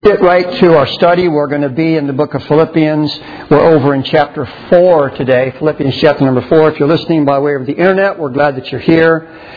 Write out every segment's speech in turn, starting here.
Get right to our study. We're going to be in the book of Philippians. We're over in chapter 4 today. Philippians chapter number 4. If you're listening by way of the internet, we're glad that you're here.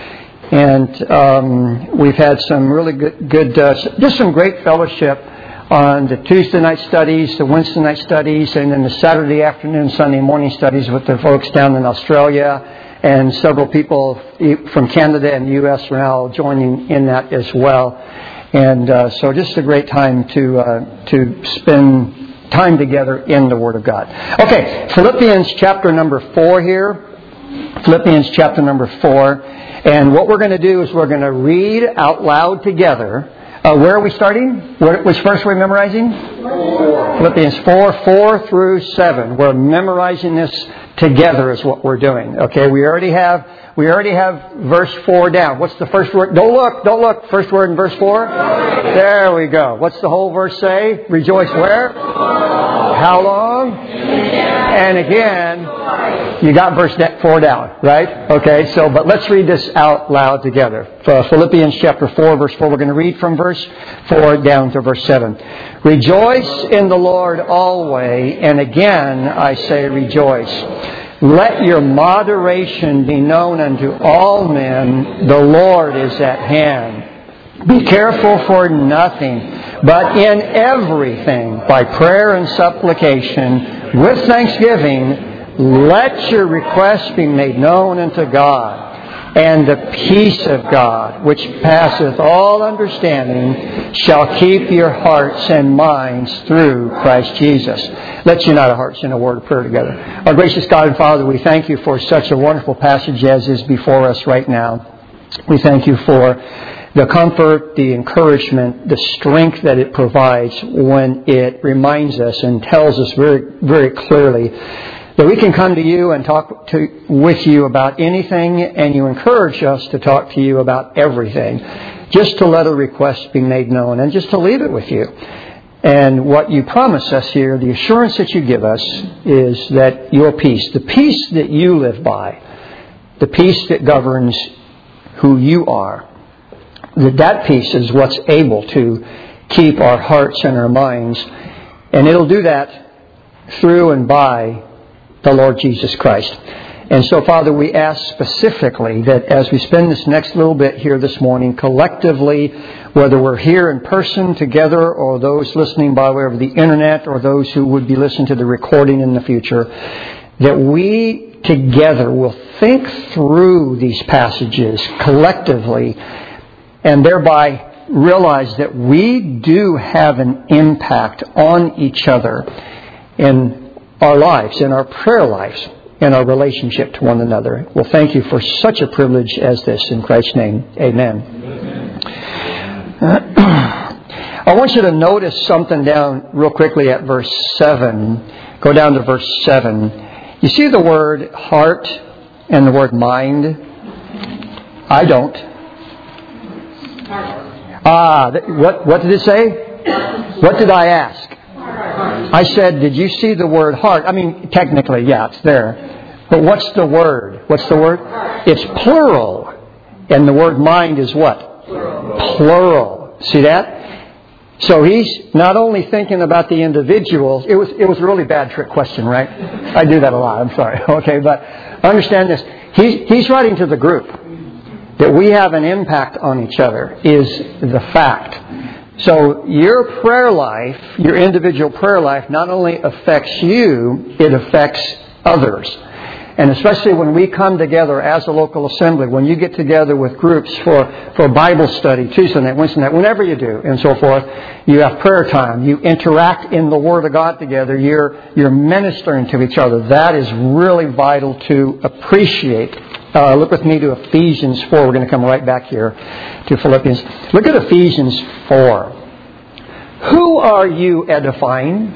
And we've had some really good just some great fellowship on the Tuesday night studies, the Wednesday night studies, and then the Saturday afternoon, Sunday morning studies with the folks down in Australia. And several people from Canada and the U.S. are now joining in that as well. And so just a great time to spend time together in the Word of God. Okay, Philippians chapter number 4 here. Philippians chapter number 4. And what we're going to do is we're going to read out loud together. Where are we starting? Which verse are we memorizing? 4. Philippians 4 through 7. We're memorizing this together is what we're doing. Okay, we already have verse 4 down. What's the first word? Don't look. First word in verse 4? There we go. What's the whole verse say? Rejoice where? How long? And again, you got verse 4 down, right? Okay, but let's read this out loud together. Philippians chapter 4, verse 4. We're going to read from verse 4 down to verse 7. Rejoice in the Lord always, and again I say rejoice. Let your moderation be known unto all men. The Lord is at hand. Be careful for nothing, but in everything, by prayer and supplication, with thanksgiving, let your requests be made known unto God. And the peace of God, which passeth all understanding, shall keep your hearts and minds through Christ Jesus. Let's unite our hearts in a word of prayer together. Our gracious God and Father, we thank you for such a wonderful passage as is before us right now. We thank you for the comfort, the encouragement, the strength that it provides when it reminds us and tells us very, very clearly that we can come to you and talk with you about anything, and you encourage us to talk to you about everything, just to let a request be made known and just to leave it with you. And what you promise us here, the assurance that you give us, is that your peace, the peace that you live by, the peace that governs who you are, that peace is what's able to keep our hearts and our minds. And it'll do that through and by the Lord Jesus Christ. And so, Father, we ask specifically that as we spend this next little bit here this morning, collectively, whether we're here in person together or those listening by way of the internet or those who would be listening to the recording in the future, that we together will think through these passages collectively and thereby realize that we do have an impact on each other in our lives, in our prayer lives, in our relationship to one another. Well, thank you for such a privilege as this. In Christ's name, amen. I want you to notice something down real quickly at verse 7. Go down to verse 7. You see the word heart and the word mind? I don't. What did it say? What did I ask? I said, did you see the word heart? I mean, technically, yeah, it's there. But what's the word? What's the word? It's plural. And the word mind is what? Plural. See that? So he's not only thinking about the individuals. It was a really bad trick question, right? I do that a lot. I'm sorry. Okay, but understand this. He's writing to the group. That we have an impact on each other is the fact. So your prayer life, your individual prayer life, not only affects you, it affects others. And especially when we come together as a local assembly, when you get together with groups for Bible study, Tuesday night, Wednesday night, whenever you do, and so forth, you have prayer time, you interact in the Word of God together, you're ministering to each other. That is really vital to appreciate. Look with me to Ephesians 4. We're going to come right back here to Philippians. Look at Ephesians 4. Who are you edifying?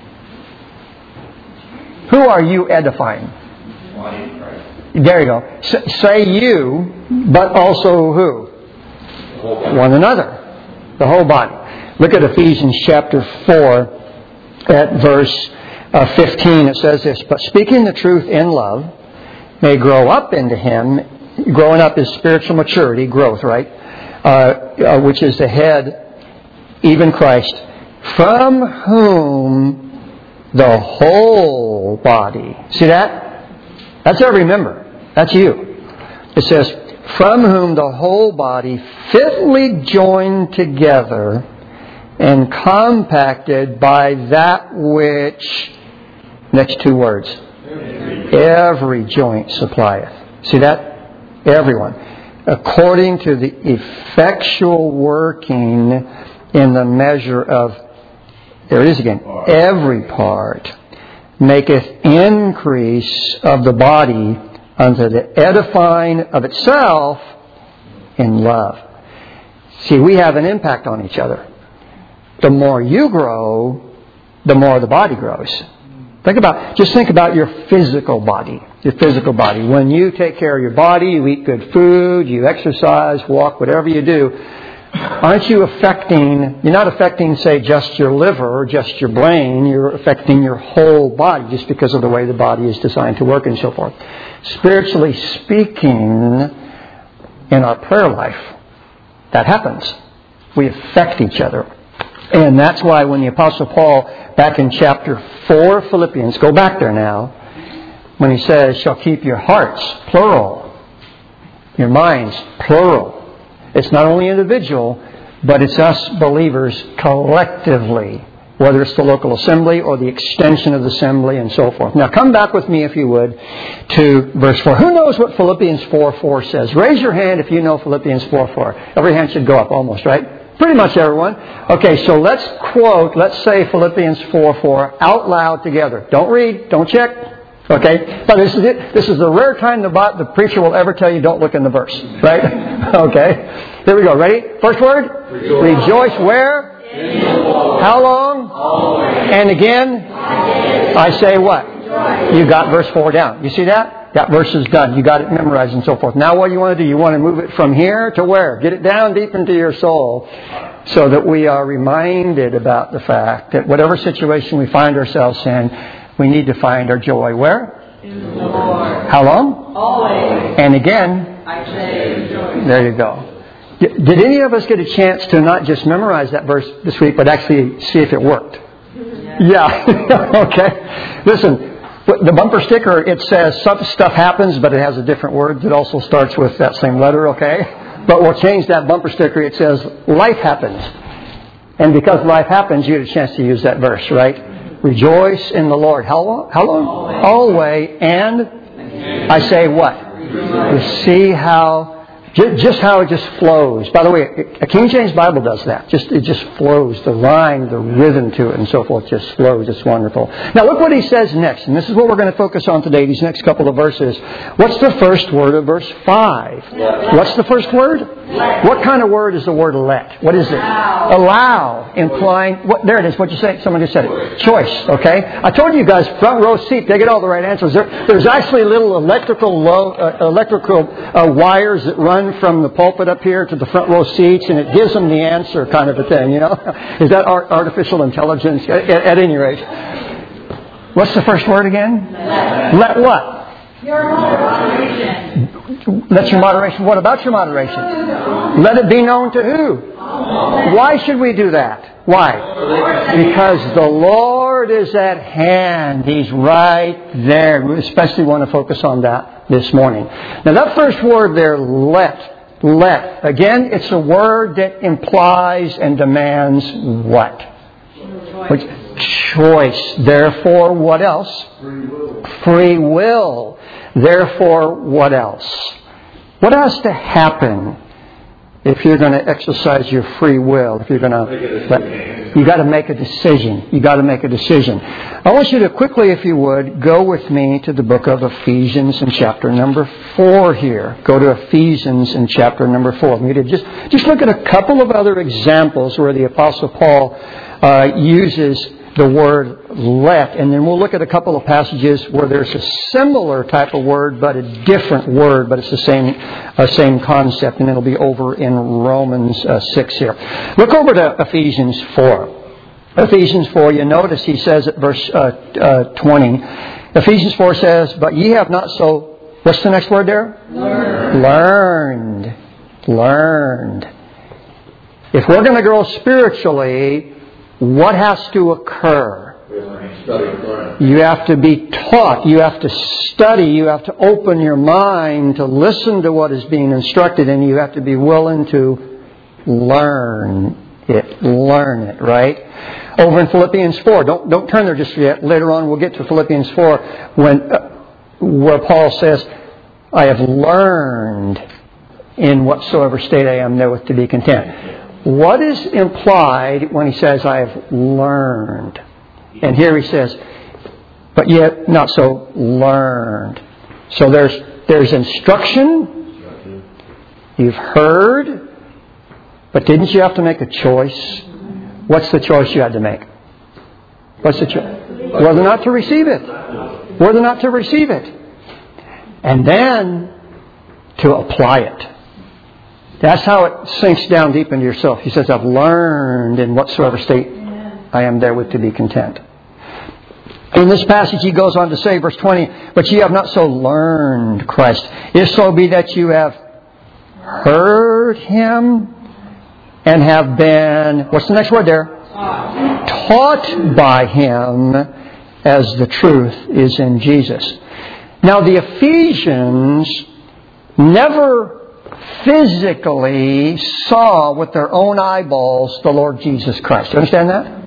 Who are you edifying? There you go. Say you, but also who? One another. The whole body. Look at Ephesians chapter 4 at verse 15. It says this, but speaking the truth in love, may grow up into Him. Growing up is spiritual maturity, growth, right? Which is the head, even Christ, from whom the whole body. See that? That's every member. That's you. It says, from whom the whole body fitly joined together and compacted by that which, next two words, every joint supplieth. See that? Everyone. According to the effectual working in the measure of, there it is again, every part, maketh increase of the body unto the edifying of itself in love. See, we have an impact on each other. The more you grow, the more the body grows. Think about your physical body. Your physical body. When you take care of your body, you eat good food, you exercise, walk, whatever you do, aren't you you're not affecting, say, just your liver or just your brain, you're affecting your whole body just because of the way the body is designed to work and so forth. Spiritually speaking, in our prayer life, that happens. We affect each other. And that's why when the Apostle Paul, back in chapter 4 of Philippians, go back there now, when he says, shall keep your hearts, plural, your minds, plural. It's not only individual, but it's us believers collectively, whether it's the local assembly or the extension of the assembly and so forth. Now come back with me, if you would, to verse 4. Who knows what Philippians 4:4 says? Raise your hand if you know Philippians 4:4. Every hand should go up almost, right? Pretty much everyone. Okay, so let's say Philippians 4:4 out loud together. Don't read, don't check. Okay? But this is it. This is the rare time the preacher will ever tell you don't look in the verse. Right? Okay. Here we go. Ready? First word? Rejoice where? In the Lord. How long? Always. And again? I say what? You got verse 4 down. You see that? That verse is done. You got it memorized and so forth. Now what do you want to do? You want to move it from here to where? Get it down deep into your soul so that we are reminded about the fact that whatever situation we find ourselves in, we need to find our joy where? In the Lord. How long? Always. And again? I say rejoice. There you go. Did any of us get a chance to not just memorize that verse this week, but actually see if it worked? Yeah. Okay. Listen. The bumper sticker, it says some stuff happens, but it has a different word that also starts with that same letter, okay? But we'll change that bumper sticker. It says, life happens. And because life happens, you get a chance to use that verse, right? Rejoice in the Lord. How long? Always. And I say what? You see how... Just how it just flows. By the way, a King James Bible does that. It just flows. The rhyme, the rhythm to it and so forth just flows. It's wonderful. Now look what he says next. And this is what we're going to focus on today, these next couple of verses. What's the first word of verse 5? What's the first word? What kind of word is the word let? What is it? Allow. Implying, there it is. What'd you say? Someone just said it. Choice. Okay? I told you guys, front row seat, they get all the right answers. There's actually little electrical wires that run from the pulpit up here to the front row seats, and it gives them the answer kind of a thing, you know? Is that artificial intelligence? At any rate. What's the first word again? Let what? Your moderation. Let your moderation. What about your moderation? Let it be known to who? Why should we do that? Why? Because the Lord is at hand. He's right there. We especially want to focus on that this morning. Now that first word there, let. Again, it's a word that implies and demands what? Choice. Therefore, what else? Free will. Therefore, what else? What has to happen if you're going to exercise your free will? If you're going to, you got to make a decision. You got to make a decision. I want you to quickly, if you would, go with me to the book of Ephesians in chapter number 4 here. Go to Ephesians in chapter number 4. We need to just look at a couple of other examples where the Apostle Paul uses the word let, and then we'll look at a couple of passages where there's a similar type of word but a different word, but it's the same concept, and it'll be over in Romans 6 here. Look over to Ephesians 4. Ephesians 4, you notice he says at verse 20, Ephesians 4 says, but ye have not so, what's the next word there? Learned. If we're going to grow spiritually, what has to occur? You have to be taught. You have to study. You have to open your mind to listen to what is being instructed, and you have to be willing to learn it. Learn it, right? Over in Philippians 4. Don't turn there just yet. Later on we'll get to Philippians 4 where Paul says, I have learned in whatsoever state I am therewith to be content. What is implied when he says, I have learned? And here he says, but yet not so learned. So there's instruction. You've heard. But didn't you have to make a choice? What's the choice you had to make? What's the choice? Whether or not to receive it. Whether or not to receive it. And then to apply it. That's how it sinks down deep into yourself. He says, I've learned in whatsoever state I am therewith to be content. In this passage he goes on to say, verse 20, but ye have not so learned Christ. If so be that you have heard Him and have been, what's the next word there? Taught by Him as the truth is in Jesus. Now the Ephesians never physically saw with their own eyeballs the Lord Jesus Christ. You understand that?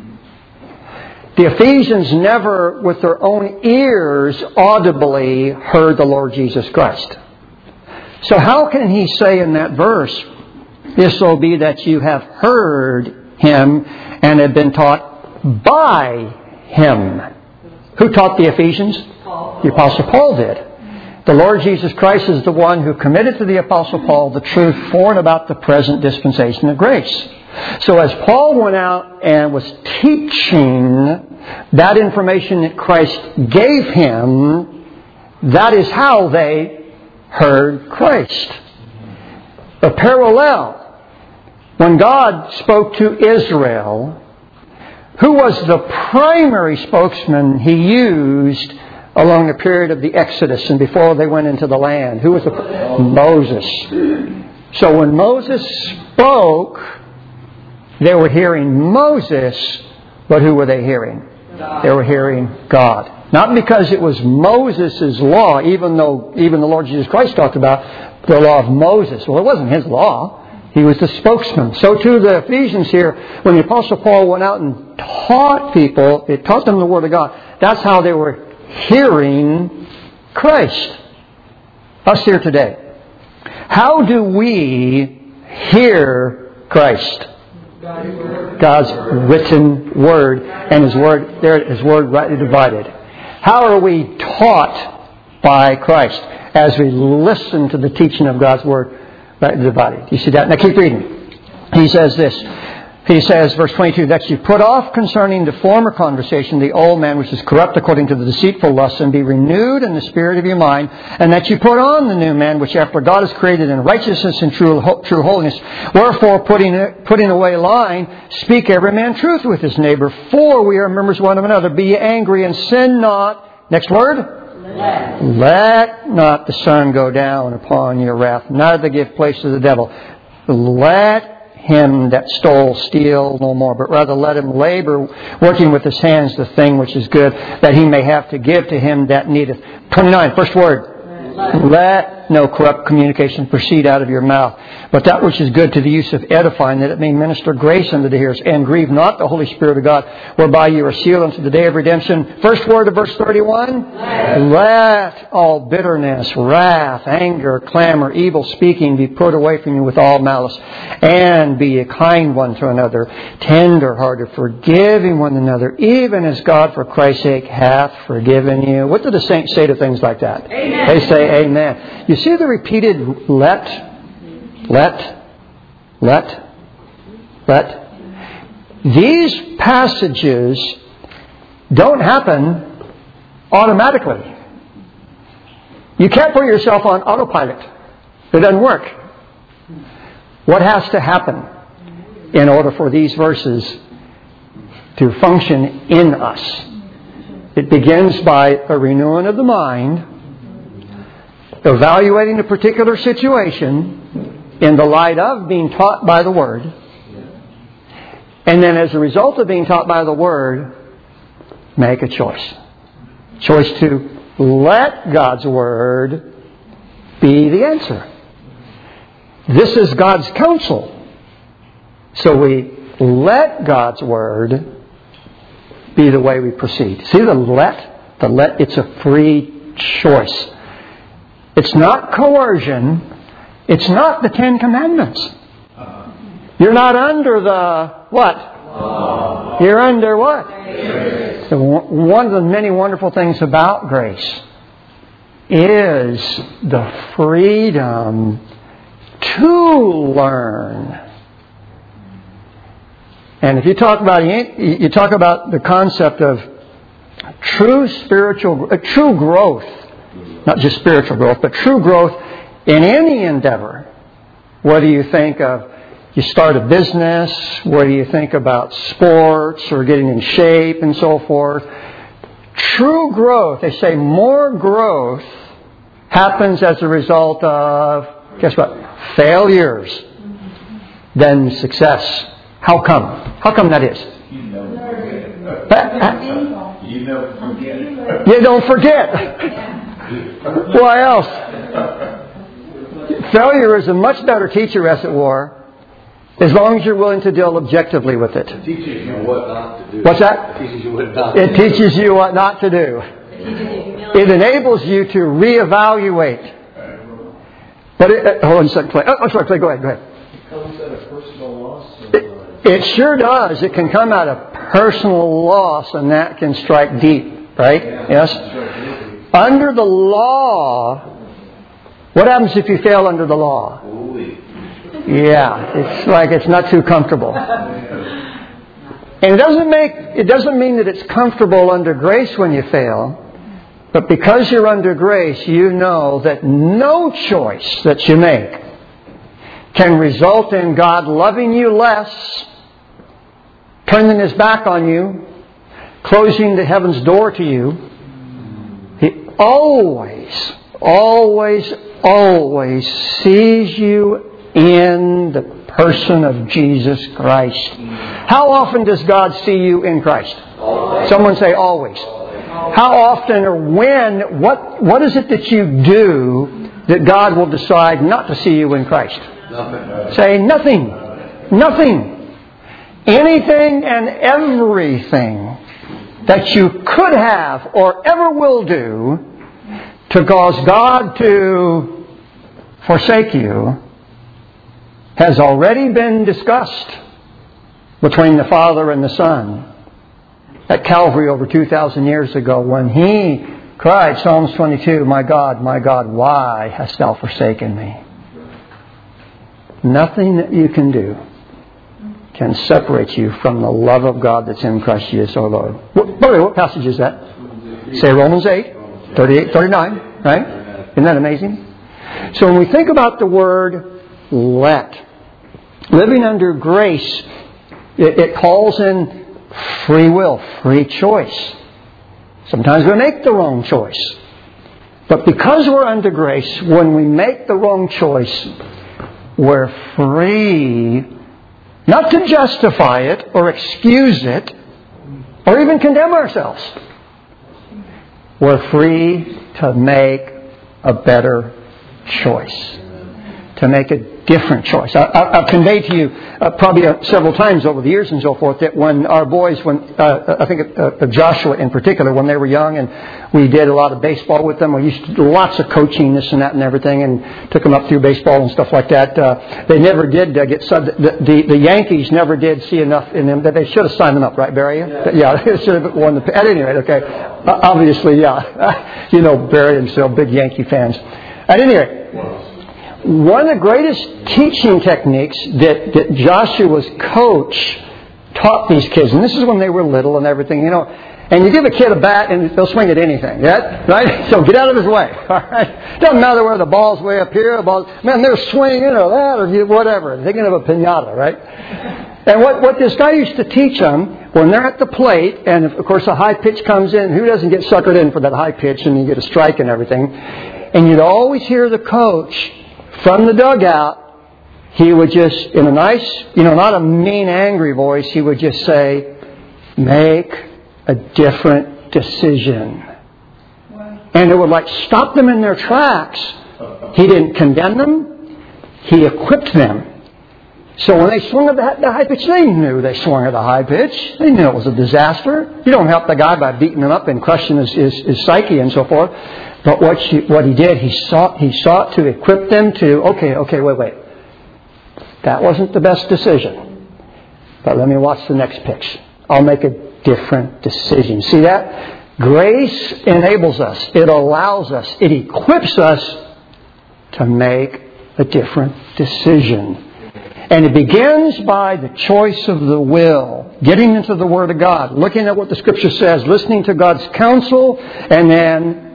The Ephesians never, with their own ears, audibly heard the Lord Jesus Christ. So how can he say in that verse, if so be that you have heard Him and have been taught by Him? Who taught the Ephesians? The Apostle Paul did. The Lord Jesus Christ is the one who committed to the Apostle Paul the truth for and about the present dispensation of grace. So as Paul went out and was teaching that information that Christ gave him, that is how they heard Christ. A parallel. When God spoke to Israel, who was the primary spokesman He used along the period of the Exodus and before they went into the land? Who was Moses. So when Moses spoke, they were hearing Moses, but who were they hearing? God. They were hearing God. Not because it was Moses' law, even though the Lord Jesus Christ talked about the law of Moses. Well, it wasn't His law. He was the spokesman. So too the Ephesians here, when the Apostle Paul went out and taught people, it taught them the Word of God. That's how they were hearing Christ. Us here today. How do we hear Christ? God's written Word, and His Word, there, His Word rightly divided. How are we taught by Christ? As we listen to the teaching of God's Word rightly divided. You see that? Now keep reading. He says this. He says, verse 22, that you put off concerning the former conversation the old man which is corrupt according to the deceitful lusts, and be renewed in the spirit of your mind, and that you put on the new man which after God is created in righteousness and true holiness. Wherefore, putting away lying, speak every man truth with his neighbor, for we are members one of another. Be ye angry and sin not. Next word? Let not the sun go down upon your wrath, neither give place to the devil. Let him that stole steal no more, but rather let him labor, working with his hands the thing which is good, that he may have to give to him that needeth. 29, first word. Let no corrupt communication proceed out of your mouth, but that which is good to the use of edifying, that it may minister grace unto the hearers. And grieve not the Holy Spirit of God, whereby you are sealed unto the day of redemption. First word of verse 31. Let all bitterness, wrath, anger, clamor, evil speaking be put away from you with all malice. And be a kind one to another, tender-hearted, forgiving one another, even as God for Christ's sake hath forgiven you. What do the saints say to things like that? Amen. They say amen. You see the repeated let. These passages don't happen automatically. You can't put yourself on autopilot. It doesn't work. What has to happen in order for these verses to function in us? It begins by a renewing of the mind, evaluating a particular situation in the light of being taught by the Word, And then as a result of being taught by the Word, make a choice. Choice to let God's Word be the answer. This is God's counsel. So we let God's Word be the way we proceed. See the let? The let, it's a free choice. It's not coercion. It's not the Ten Commandments. You're not under the what? Law. You're under what? Grace. So one of the many wonderful things about grace is the freedom to learn. And if you talk about the concept of true growth, not just spiritual growth, but true growth in any endeavor. What do you think of? You start a business. What do you think about sports or getting in shape and so forth? True growth, they say more growth happens as a result of, guess what? Failures than success. How come? How come that is? You don't forget. Why else? Failure is a much better teacher, as it were, as long as you're willing to deal objectively with it. It teaches you what not to do. What's that? It teaches you what not to do. It teaches you what not to do. It enables you to reevaluate. But hold on a second, Clay. Oh, sorry, Clay, go ahead. It comes at a personal loss. It sure does. It can come out of personal loss, and that can strike deep, right? Yes? Under the law, what happens if you fail under the law? Yeah, it's like it's not too comfortable. And it doesn't mean that it's comfortable under grace when you fail, but because you're under grace, you know that no choice that you make can result in God loving you less, turning His back on you, closing the heaven's door to you. He always sees you in the person of Jesus Christ. How often does God see you in Christ? Always. Someone say always. How often or when, what is it that you do that God will decide not to see you in Christ? Nothing. Say nothing. Nothing. Anything and everything that you could have or ever will do to cause God to forsake you has already been discussed between the Father and the Son at Calvary over 2,000 years ago when He cried, Psalms 22, my God, why hast Thou forsaken me? Nothing that you can do can separate you from the love of God that's in Christ Jesus our Lord. What passage is that? Say Romans 8, 38, 39, right? Isn't that amazing? So when we think about the word let, living under grace, it calls in free will, free choice. Sometimes we make the wrong choice. But because we're under grace, when we make the wrong choice, we're free not to justify it or excuse it or even condemn ourselves. We're free to make a better choice, to make a different choice. I've conveyed to you probably several times over the years and so forth that when our boys, I think Joshua in particular, when they were young and we did a lot of baseball with them, we used to do lots of coaching, this and that and everything, and took them up through baseball and stuff like that. They never did get subbed. The Yankees never did see enough in them that they should have signed them up, right, Barry? Yeah, they should have won the. At any rate, okay. Obviously, yeah. You know Barry and still big Yankee fans. At any rate. One of the greatest teaching techniques that Joshua's coach taught these kids, and this is when they were little and everything, you know, and you give a kid a bat and they'll swing at anything, right? So get out of his way, all right? Doesn't matter whether the ball's way up here, they're swinging or that or whatever. They're thinking of a piñata, right? And what this guy used to teach them, when they're at the plate, and of course a high pitch comes in, who doesn't get suckered in for that high pitch and you get a strike and everything? And you'd always hear the coach from the dugout he would just, in a nice, not a mean, angry voice, he would just say, make a different decision. And it would stop them in their tracks. He didn't condemn them. He equipped them. So when they swung at the high pitch, they knew they swung at the high pitch. They knew it was a disaster. You don't help the guy by beating him up and crushing his psyche and so forth. But what he did, he sought to equip them to, okay, wait. That wasn't the best decision. But let me watch the next pitch. I'll make a different decision. See that? Grace enables us. It allows us. It equips us to make a different decision. And it begins by the choice of the will. Getting into the Word of God. Looking at what the Scripture says. Listening to God's counsel. And then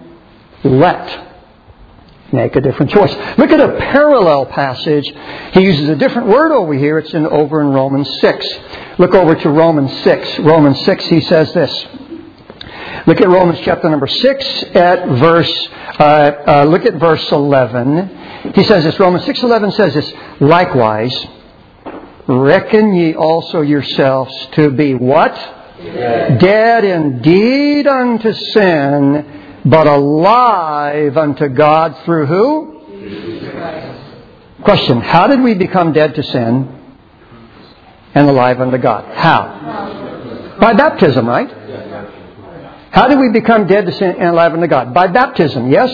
make a different choice. Look at a parallel passage. He uses a different word over here. It's over in Romans 6. Look over to Romans 6. Romans 6, he says this. Look at Romans chapter number 6 at look at verse 11. He says this, Romans 6:11 says this, likewise, reckon ye also yourselves to be what? Dead indeed unto sin, but alive unto God through who? Jesus Christ. Question, how did we become dead to sin and alive unto God? How? By baptism, right? How did we become dead to sin and alive unto God? By baptism, yes?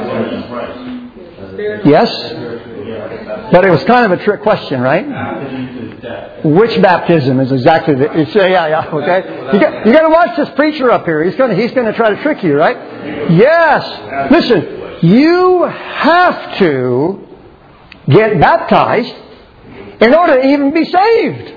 Yes? But it was kind of a trick question, right? Which baptism is exactly the... okay. You got to watch this preacher up here. He's going to try to trick you, right? Yes. Listen, you have to get baptized in order to even be saved.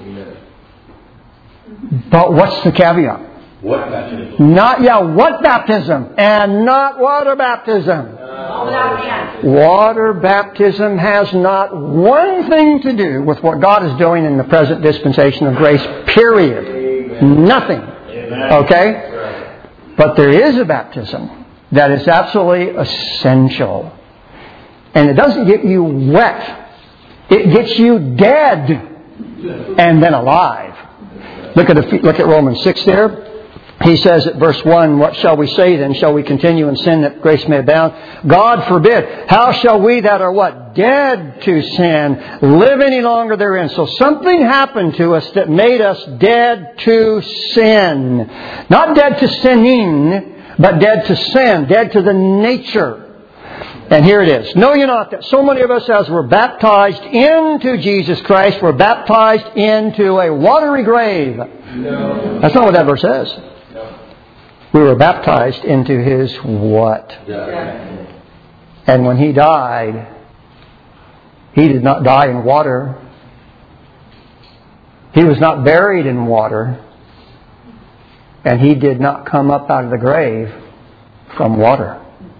But what's the caveat? What baptism? What baptism? And not water baptism. Water baptism has not one thing to do with what God is doing in the present dispensation of grace, period. Amen. Nothing. Amen. Okay? But there is a baptism that is absolutely essential. And it doesn't get you wet. It gets you dead and then alive. Look at Romans 6 there. He says at verse 1, what shall we say then? Shall we continue in sin that grace may abound? God forbid. How shall we that are what? Dead to sin, live any longer therein? So something happened to us that made us dead to sin. Not dead to sinning, but dead to sin. Dead to the nature. And here it is. Know ye not that so many of us as were baptized into Jesus Christ were baptized into a watery grave? No. That's not what that verse says. We were baptized into His what? Death. And when He died, He did not die in water. He was not buried in water. And He did not come up out of the grave from water.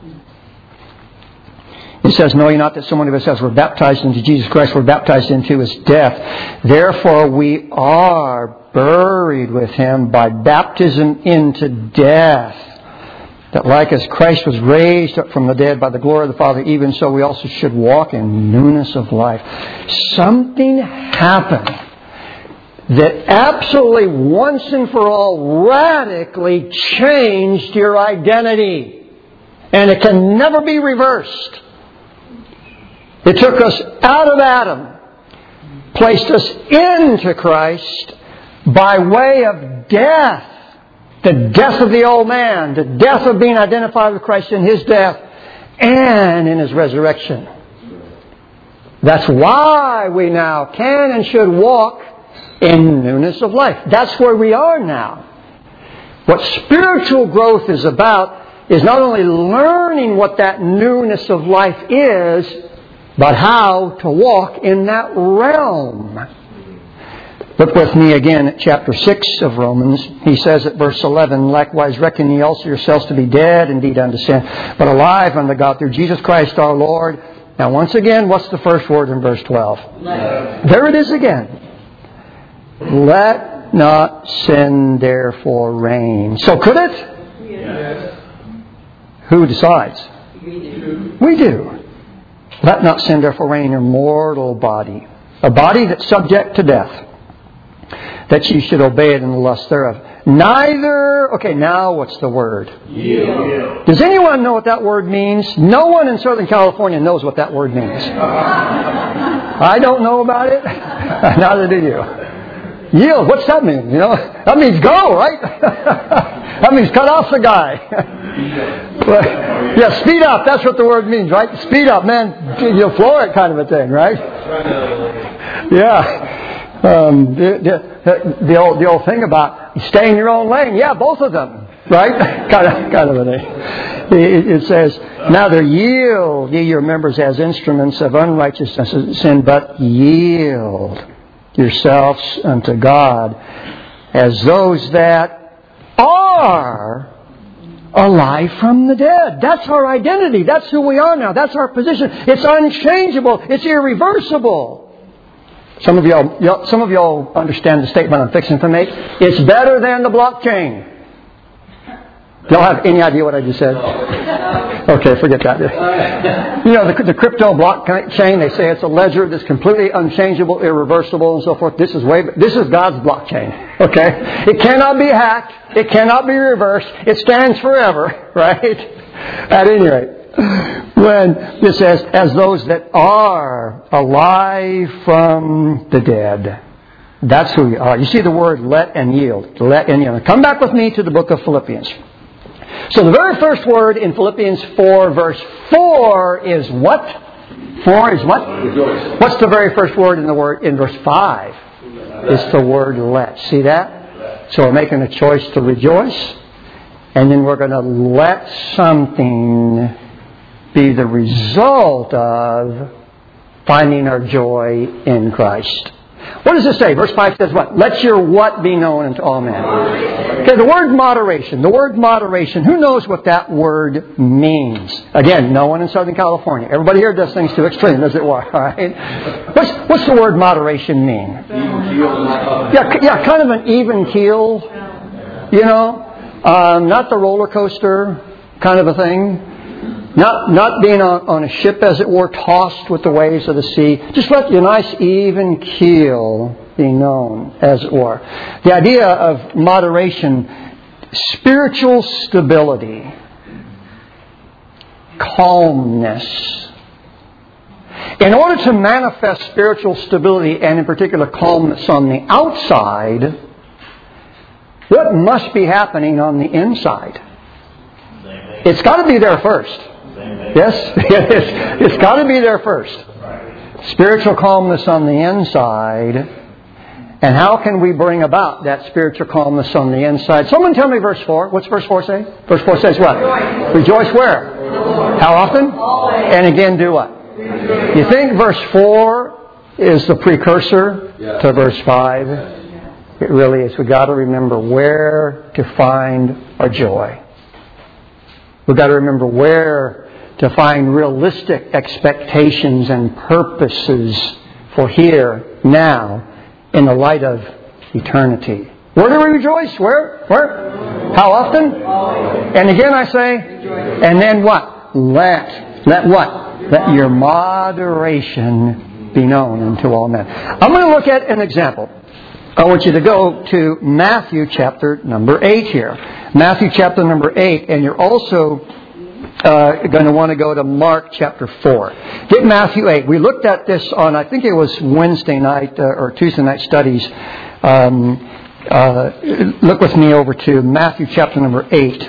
It says, know ye not that so many of us as were baptized into Jesus Christ were baptized into His death. Therefore we are buried with Him by baptism into death. That like as Christ was raised up from the dead by the glory of the Father, even so we also should walk in newness of life. Something happened that absolutely once and for all radically changed your identity. And it can never be reversed. It took us out of Adam, placed us into Christ by way of death. The death of the old man, the death of being identified with Christ in His death and in His resurrection. That's why we now can and should walk in newness of life. That's where we are now. What spiritual growth is about is not only learning what that newness of life is, but how to walk in that realm. Look with me again at chapter 6 of Romans. He says at verse 11, likewise reckon ye also yourselves to be dead indeed unto sin, but alive unto God through Jesus Christ our Lord. Now once again, what's the first word in verse 12? Let. There it is again. Let not sin therefore reign. So could it? Yes. Who decides? We do. Let not sin therefore reign in your mortal body, a body that's subject to death, that you should obey it in the lust thereof. Neither, okay, now what's the word? Yield. Does anyone know what that word means? No one in Southern California knows what that word means. I don't know about it. Neither do you. Yield, what's that mean? You know, that means go, right? That means cut off the guy. Yeah, speed up. That's what the word means, right? Speed up, man. You'll floor it, kind of a thing, right? Yeah. The old thing about stay in your own lane. Yeah, both of them, right? kind of a thing. It says, neither yield ye your members as instruments of unrighteousness and sin, but yield yourselves unto God as those that are alive from the dead. That's our identity. That's who we are now. That's our position. It's unchangeable. It's irreversible. Some of y'all understand the statement I'm fixing to make. It's better than the blockchain. Do y'all have any idea what I just said? Okay, forget that. You know, the crypto blockchain, they say it's a ledger that's completely unchangeable, irreversible, and so forth. This is God's blockchain. Okay? It cannot be hacked. It cannot be reversed. It stands forever, right? At any rate, when it says, as those that are alive from the dead. That's who you are. You see the word let and yield. Let and yield. Come back with me to the book of Philippians. So the very first word in Philippians 4, verse 4 is what? 4 is what? Rejoice. What's the very first word in verse 5? It's the word let. See that? So we're making a choice to rejoice. And then we're going to let something be the result of finding our joy in Christ. What does it say? Verse 5 says what? Let your what be known unto all men. Okay, the word moderation. The word moderation. Who knows what that word means? Again, no one in Southern California. Everybody here does things too extreme, as it were. All right? What's the word moderation mean? Yeah, kind of an even keel. You know, not the roller coaster kind of a thing. Not being on a ship, as it were, tossed with the waves of the sea. Just let your nice even keel be known, as it were. The idea of moderation, spiritual stability, calmness. In order to manifest spiritual stability, and in particular calmness on the outside, what must be happening on the inside? It's got to be there first. Yes? It's got to be there first. Spiritual calmness on the inside. And how can we bring about that spiritual calmness on the inside? Someone tell me verse 4. What's verse 4 say? Verse 4 says what? Rejoice where? How often? And again do what? You think verse 4 is the precursor to verse 5? It really is. We've got to remember where to find our joy. We've got to remember where to find realistic expectations and purposes for here, now, in the light of eternity. Where do we rejoice? Where? How often? And again I say, and then what? Let what? Let your moderation be known unto all men. I'm going to look at an example. I want you to go to Matthew chapter number 8 here. Matthew chapter number 8, and you're also going to want to go to Mark chapter 4. Get Matthew 8. We looked at this on, I think it was Wednesday night or Tuesday night studies. Look with me over to Matthew chapter number 8.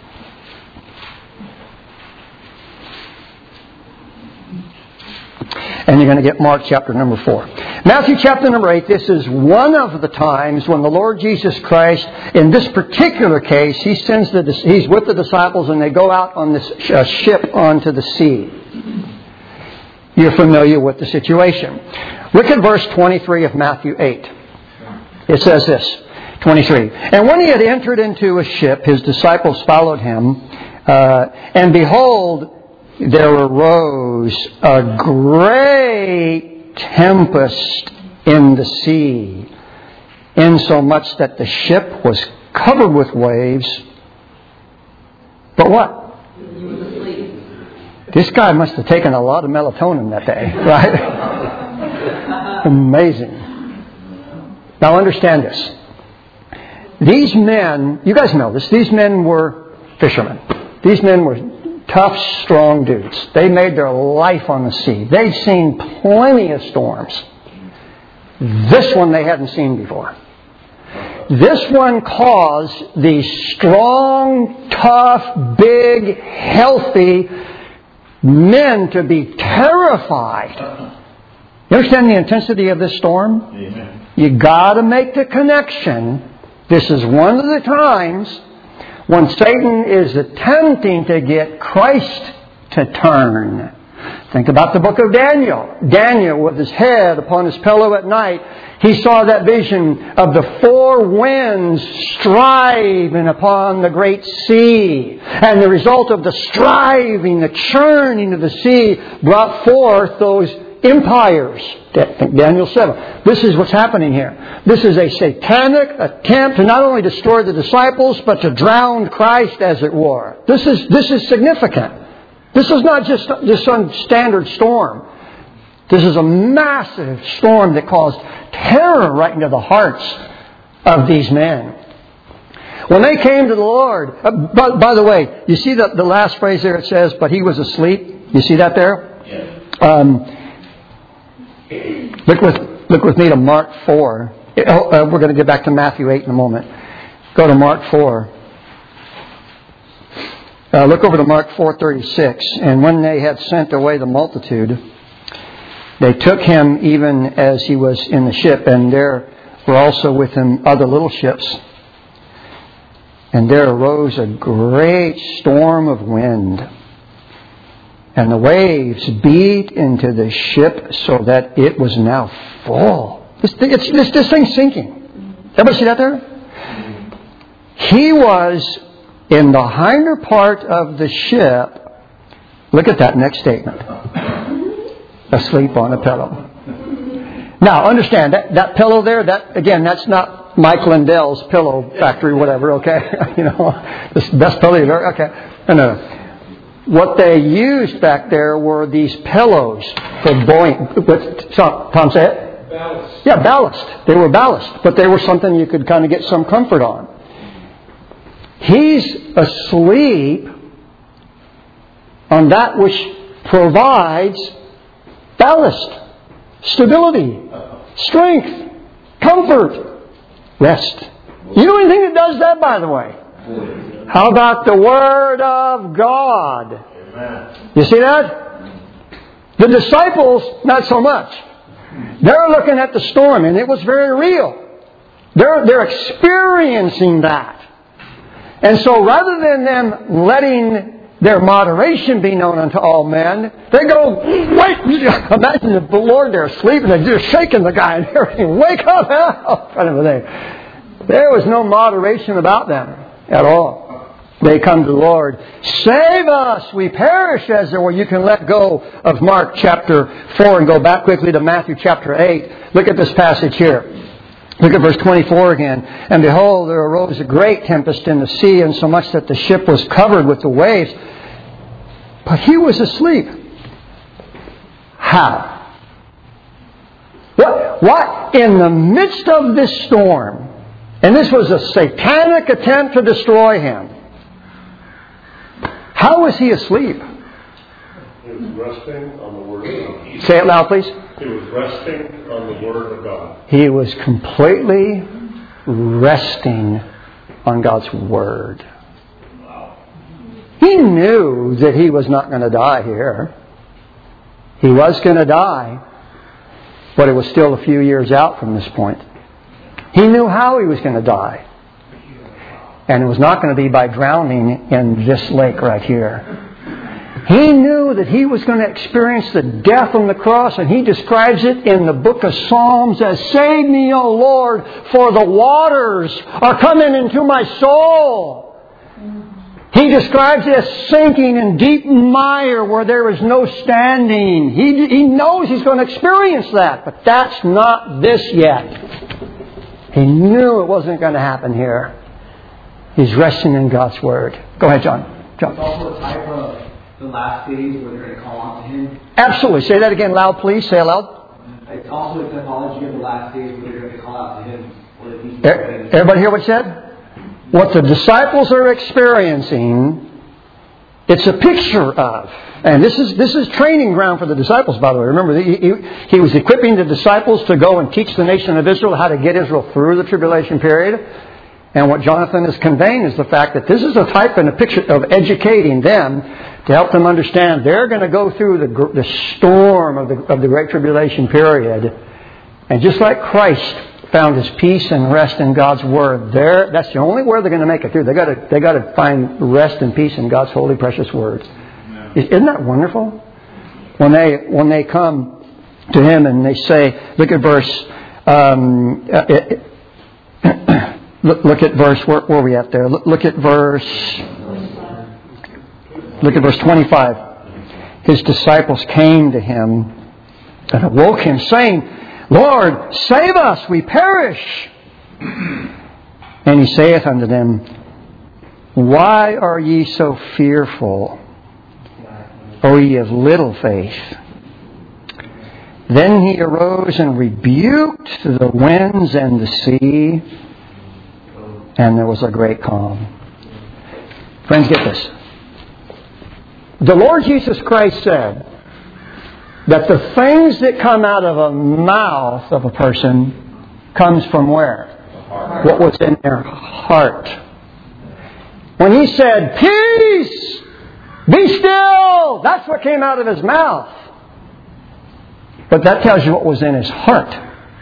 And you're going to get Mark chapter number 4. Matthew chapter number 8, this is one of the times when the Lord Jesus Christ, in this particular case, He's with the disciples and they go out on this ship onto the sea. You're familiar with the situation. Look at verse 23 of Matthew 8. It says this, 23. And when He had entered into a ship, His disciples followed Him, and behold, there arose a great tempest in the sea, insomuch that the ship was covered with waves. But what? This guy must have taken a lot of melatonin that day, right? Amazing. Now understand this. These men, you guys know this, these men were fishermen. These men were tough, strong dudes. They made their life on the sea. They'd seen plenty of storms. This one they hadn't seen before. This one caused these strong, tough, big, healthy men to be terrified. You understand the intensity of this storm? Amen. You got to make the connection. This is one of the times when Satan is attempting to get Christ to turn. Think about the book of Daniel. Daniel, with his head upon his pillow at night, he saw that vision of the four winds striving upon the great sea. And the result of the striving, the churning of the sea, brought forth those empires. Daniel 7. This is what's happening here. This is a satanic attempt to not only destroy the disciples, but to drown Christ, as it were. This is significant. This is not just some standard storm. This is a massive storm that caused terror right into the hearts of these men. When they came to the Lord, by the way, you see the last phrase there, it says, but he was asleep. You see that there? Yes. Look with me to Mark 4. We're going to get back to Matthew 8 in a moment. Go to Mark 4. Look over to Mark 4:36. And when they had sent away the multitude, they took him even as he was in the ship, and there were also with him other little ships. And there arose a great storm of wind, and the waves beat into the ship so that it was now full. This thing's sinking. Everybody see that there? He was in the hinder part of the ship. Look at that next statement. Asleep on a pillow. Now, understand, that pillow there, that's not Mike Lindell's pillow factory, whatever, okay? You know, this best pillow you've ever, okay. No. What they used back there were these pillows for buoying. Tom, say it? Ballast. Yeah, ballast. They were ballast, but they were something you could kind of get some comfort on. He's asleep on that which provides ballast, stability, strength, comfort, rest. You know anything that does that, by the way? How about the Word of God? Amen. You see that? The disciples, not so much. They're looking at the storm, and it was very real. They're experiencing that. And so rather than them letting their moderation be known unto all men, they go, wait! Imagine the Lord there asleep, and they're just shaking the guy and everything. Wake up! Kind of a thing. There was no moderation about them at all. They come to the Lord. Save us! We perish, as there were. You can let go of Mark chapter 4 and go back quickly to Matthew chapter 8. Look at this passage here. Look at verse 24 again. And behold, there arose a great tempest in the sea, insomuch that the ship was covered with the waves. But he was asleep. How? What? In the midst of this storm, and this was a satanic attempt to destroy him, how was he asleep? He was resting on the Word of God. Say it loud, please. He was resting on the Word of God. He was completely resting on God's Word. He knew that he was not going to die here. He was going to die, but it was still a few years out from this point. He knew how he was going to die. And it was not going to be by drowning in this lake right here. He knew that he was going to experience the death on the cross, and he describes it in the book of Psalms as, "Save me, O Lord, for the waters are coming into my soul." He describes it as sinking in deep mire where there is no standing. He knows he's going to experience that, but that's not this yet. He knew it wasn't going to happen here. He's resting in God's Word. Go ahead, John. It's also a type of the last days where they're going to call on to Him? Absolutely. Say that again loud, please. Say it loud. It's also a typology of the last days where they're going to call out to Him. Everybody hear what he said? What the disciples are experiencing, it's a picture of. And this is training ground for the disciples, by the way. Remember, he was equipping the disciples to go and teach the nation of Israel how to get Israel through the tribulation period. And what Jonathan is conveying is the fact that this is a type and a picture of educating them to help them understand they're going to go through the storm of the Great Tribulation period. And just like Christ found His peace and rest in God's Word, that's the only way they're going to make it through. They got to find rest and peace in God's holy, precious words. Isn't that wonderful? When they come to Him and they say, look at verse. Look at verse. Where are we at there? Look at verse 25. His disciples came to Him and awoke Him, saying, Lord, save us, we perish. And He saith unto them, Why are ye so fearful, O ye of little faith? Then He arose and rebuked the winds and the sea, and there was a great calm. Friends, get this. The Lord Jesus Christ said that the things that come out of a mouth of a person comes from where? What was in their heart. When He said, Peace! Be still! That's what came out of His mouth. But that tells you what was in His heart.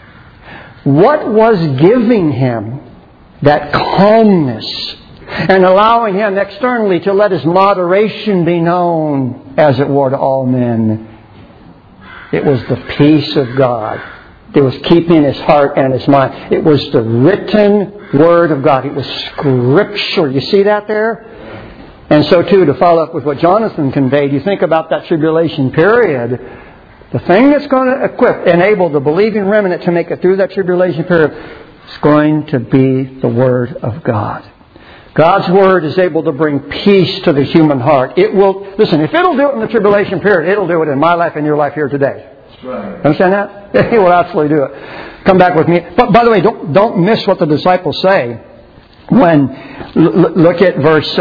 What was giving Him that calmness and allowing Him externally to let His moderation be known, as it were, to all men? It was the peace of God. It was keeping His heart and His mind. It was the written Word of God. It was Scripture. You see that there? And so, too, to follow up with what Jonathan conveyed, you think about that tribulation period. The thing that's going to enable the believing remnant to make it through that tribulation period is going to be the Word of God. God's Word is able to bring peace to the human heart. It will, listen, if it'll do it in the tribulation period, it'll do it in my life and your life here today. That's right. Understand that? It will absolutely do it. Come back with me. But by the way, don't miss what the disciples say when, look at verse,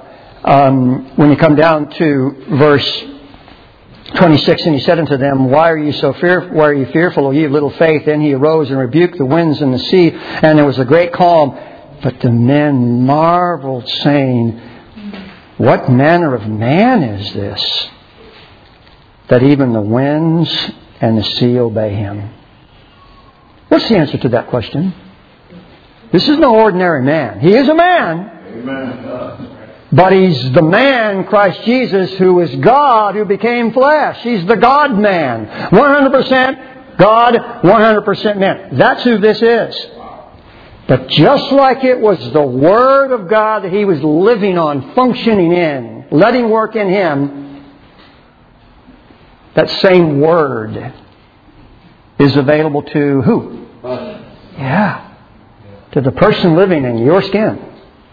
when you come down to verse 26, and He said unto them, Why are you so fearful? Why are you fearful, O ye of little faith? Then He arose and rebuked the winds and the sea, and there was a great calm. But the men marveled, saying, What manner of man is this, that even the winds and the sea obey Him? What's the answer to that question? This is no ordinary man. He is a man. Amen. But He's the man, Christ Jesus, who is God, who became flesh. He's the God-man. 100% God, 100% man. That's who this is. But just like it was the Word of God that He was living on, functioning in, letting work in Him, that same Word is available to who? Us. Yeah. To the person living in your skin.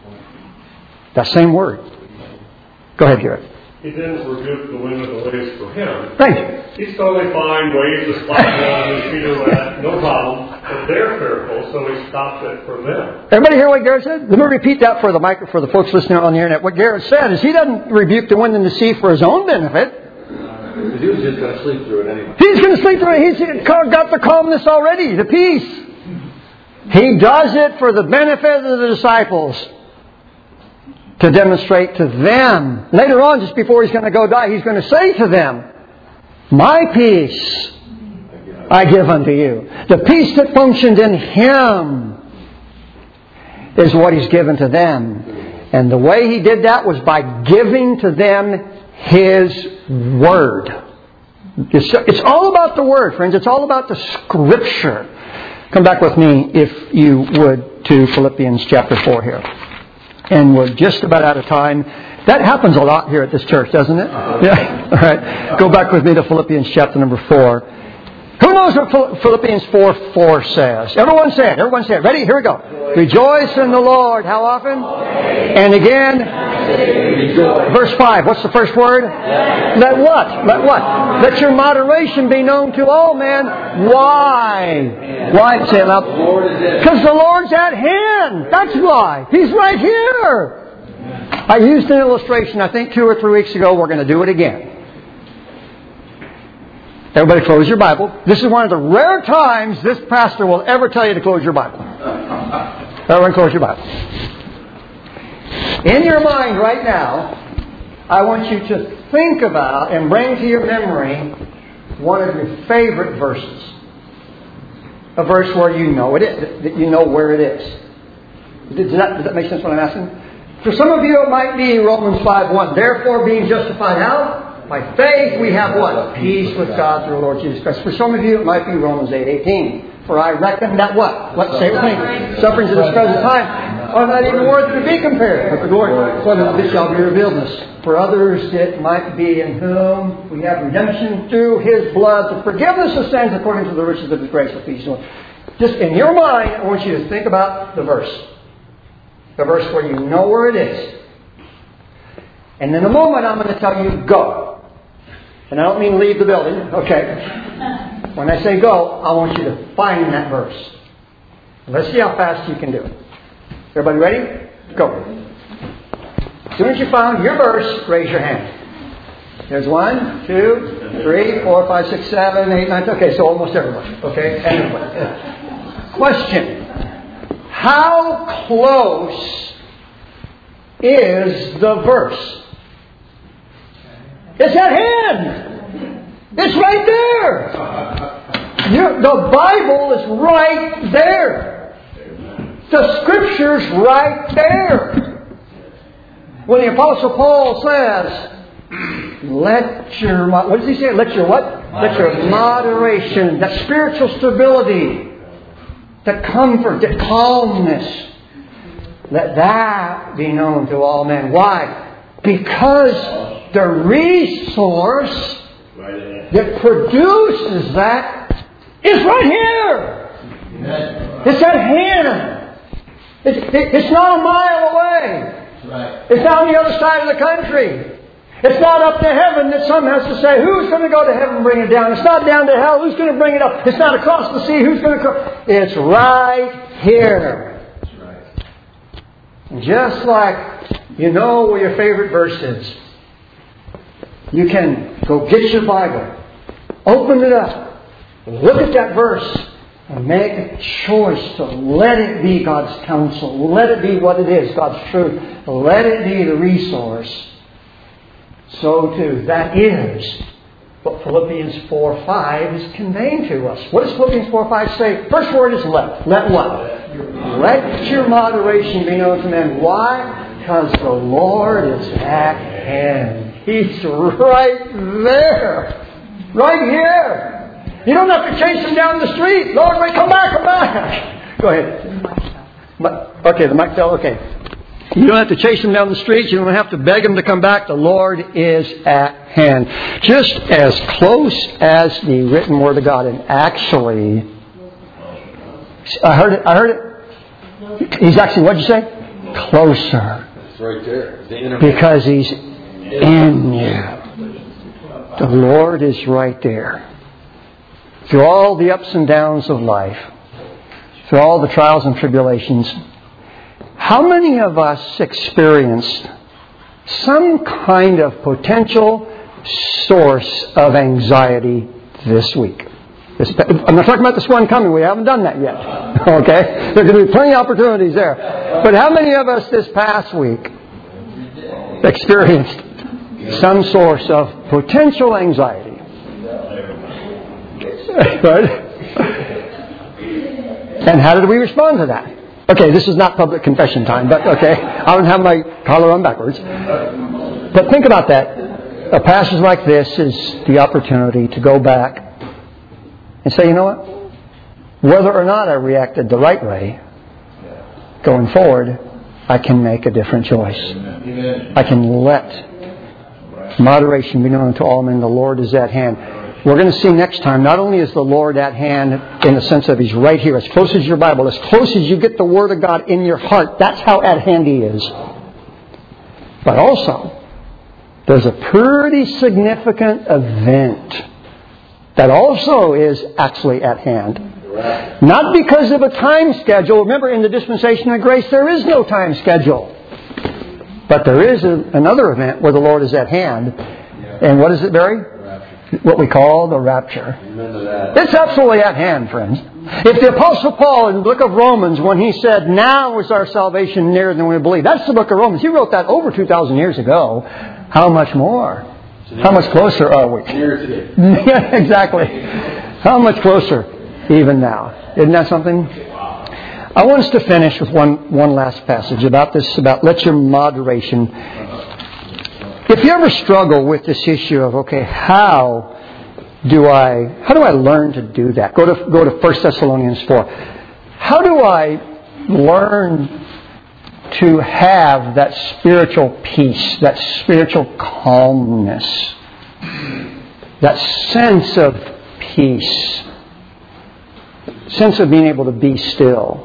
That same Word. Go ahead, Garrett. He didn't rebuke the wind of the waves for Him. Thank you. He's totally fine, waves are splashing on his feet are wet, no problem. But they're fearful, so He stopped it for them. Everybody hear what Garrett said? Let me repeat that for the folks listening on the internet. What Garrett said is He doesn't rebuke the wind and the sea for His own benefit. He was just going to sleep through it anyway. He's going to sleep through it. He's got the calmness already, the peace. He does it for the benefit of the disciples, to demonstrate to them. Later on, just before He's going to go die, He's going to say to them, My peace I give unto you. The peace that functioned in Him is what He's given to them. And the way He did that was by giving to them His Word. It's all about the Word, friends. It's all about the Scripture. Come back with me, if you would, to Philippians chapter 4 here. And we're just about out of time. That happens a lot here at this church, doesn't it? Yeah. All right. Go back with me to Philippians chapter number 4. Who knows what Philippians 4:4 says? Everyone say it. Everyone say it. Ready? Here we go. Rejoice in the Lord. How often? And again, verse 5. What's the first word? Let what? Let what? Let your moderation be known to all men. Why? Why? Say it loud. Because the Lord's at hand. That's why. He's right here. I used an illustration, I think 2 or 3 weeks ago. We're going to do it again. Everybody close your Bible. This is one of the rare times this pastor will ever tell you to close your Bible. Everyone close your Bible. In your mind right now, I want you to think about and bring to your memory one of your favorite verses. A verse where you know it is, that you know where it is. Does that make sense what I'm asking? For some of you it might be Romans 5:1. Therefore, being justified how? By faith we have what? Peace with God through our Lord Jesus Christ. For some of you it might be Romans 8:18. For I reckon that what? Let's say it with me. Sufferings of this present time are not even worthy to be compared with the glory whether this shall be revealed in us. For others it might be in whom we have redemption through His blood, the forgiveness of sins according to the riches of His grace with peace. Just in your mind, I want you to think about the verse. The verse where you know where it is. And in a moment I'm going to tell you, go. And I don't mean leave the building, okay? When I say go, I want you to find that verse. Let's see how fast you can do it. Everybody ready? Go. As soon as you found your verse, raise your hand. There's 1, 2, 3, 4, 5, 6, 7, 8, 9. Okay, so almost everybody. Okay? Everybody. Question. How close is the verse? It's at hand. It's right there. The Bible is right there. The Scripture's right there. When the Apostle Paul says, let your, what does he say? Let your what? Let your moderation, that spiritual stability, that comfort, that calmness, let that be known to all men. Why? Because the resource that produces that is right here. It's at hand. It's not a mile away. It's not on the other side of the country. It's not up to heaven that some has to say, who's going to go to heaven and bring it down? It's not down to hell. Who's going to bring it up? It's not across the sea. Who's going to come? It's right here. And just like you know where your favorite verse is, you can go get your Bible, open it up, look at that verse, and make a choice to let it be God's counsel. Let it be what it is, God's truth. Let it be the resource. So too, that is what Philippians 4:5 is conveying to us. What does Philippians 4:5 say? First word is let. Let what? Let your moderation be known to men. Why? Because the Lord is at hand. He's right there. Right here. You don't have to chase him down the street. Lord, wait, come back, come back. Go ahead. Okay, the mic fell. Okay. You don't have to chase him down the streets. You don't have to beg him to come back. The Lord is at hand. Just as close as the written Word of God. And actually, I heard it. He's actually, what'd you say? Closer. It's right there. Because He's in you. The Lord is right there. Through all the ups and downs of life, through all the trials and tribulations, how many of us experienced some kind of potential source of anxiety this week? I'm not talking about this one coming. We haven't done that yet. Okay? There are going to be plenty of opportunities there. But how many of us this past week experienced some source of potential anxiety? Right? And how did we respond to that? Okay, this is not public confession time, but okay, I don't have my collar on backwards. But think about that. A passage like this is the opportunity to go back and say, you know what? Whether or not I reacted the right way, going forward, I can make a different choice. I can let moderation be known to all men. The Lord is at hand. we're going to see next time, not only is the Lord at hand in the sense of He's right here, as close as your Bible, as close as you get the Word of God in your heart, that's how at hand He is. But also, there's a pretty significant event that also is actually at hand. Not because of a time schedule. Remember, in the dispensation of grace, there is no time schedule. But there is another event where the Lord is at hand. And what is it, Barry? What we call the rapture. It's absolutely at hand, friends. If the Apostle Paul in the book of Romans, when he said, now is our salvation nearer than we believe, that's the book of Romans. He wrote that over 2,000 years ago. How much more? How much closer are we? Yeah, exactly. How much closer even now? Isn't that something? I want us to finish with one last passage about this, about let your moderation. If you ever struggle with this issue of, okay, how do I learn to do that? Go to 1 Thessalonians 4. How do I learn to have that spiritual peace, that spiritual calmness, that sense of peace, sense of being able to be still?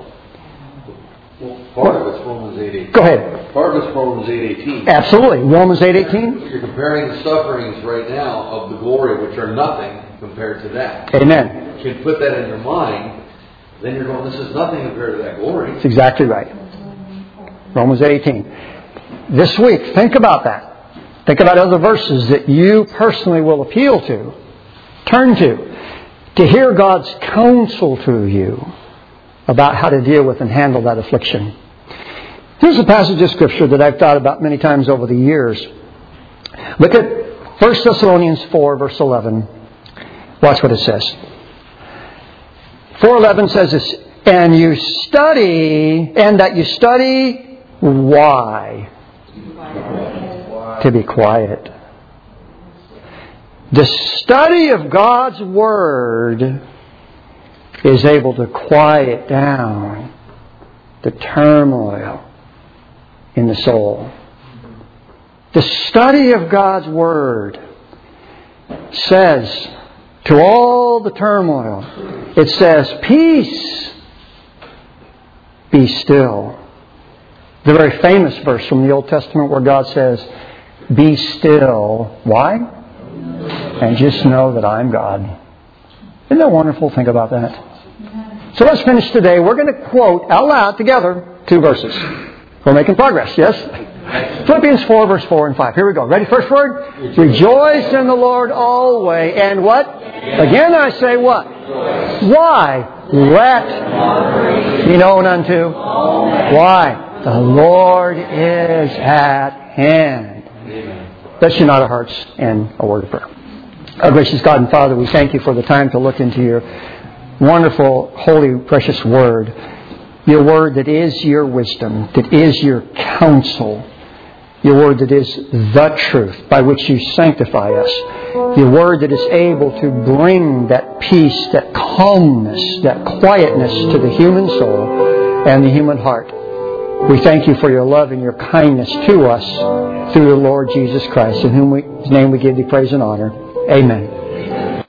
Part of it's Romans 8:18. Go ahead. Part of it's Romans 8:18. Absolutely. Romans 8:18. You're comparing the sufferings right now of the glory, which are nothing compared to that. Amen. If you can put that in your mind, then you're going, this is nothing compared to that glory. That's exactly right. Romans 8:18. This week, think about that. Think about other verses that you personally will appeal to, turn to hear God's counsel to you about how to deal with and handle that affliction. Here's a passage of Scripture that I've thought about many times over the years. Look at 1 Thessalonians 4, verse 11. Watch what it says. 4:11 says this, and that you study why? To be quiet. The study of God's Word is able to quiet down the turmoil in the soul. The study of God's Word says to all the turmoil, it says, peace, be still. The very famous verse from the Old Testament where God says, be still. Why? And just know that I'm God. Isn't that wonderful? Think about that. So let's finish today. We're going to quote out loud together 2 verses. We're making progress, yes? Philippians 4, verse 4 and 5. Here we go. Ready? First word? Rejoice in the Lord always. And what? Again I say what? Why? Let be known unto. Why? The Lord is at hand. Let's unite our hearts and a word of prayer. Our gracious God and Father, we thank you for the time to look into your wonderful, holy, precious Word. Your Word that is your wisdom, that is your counsel. Your Word that is the truth by which you sanctify us. Your Word that is able to bring that peace, that calmness, that quietness to the human soul and the human heart. We thank you for your love and your kindness to us through the Lord Jesus Christ, in whose name we give thee praise and honor. Amen.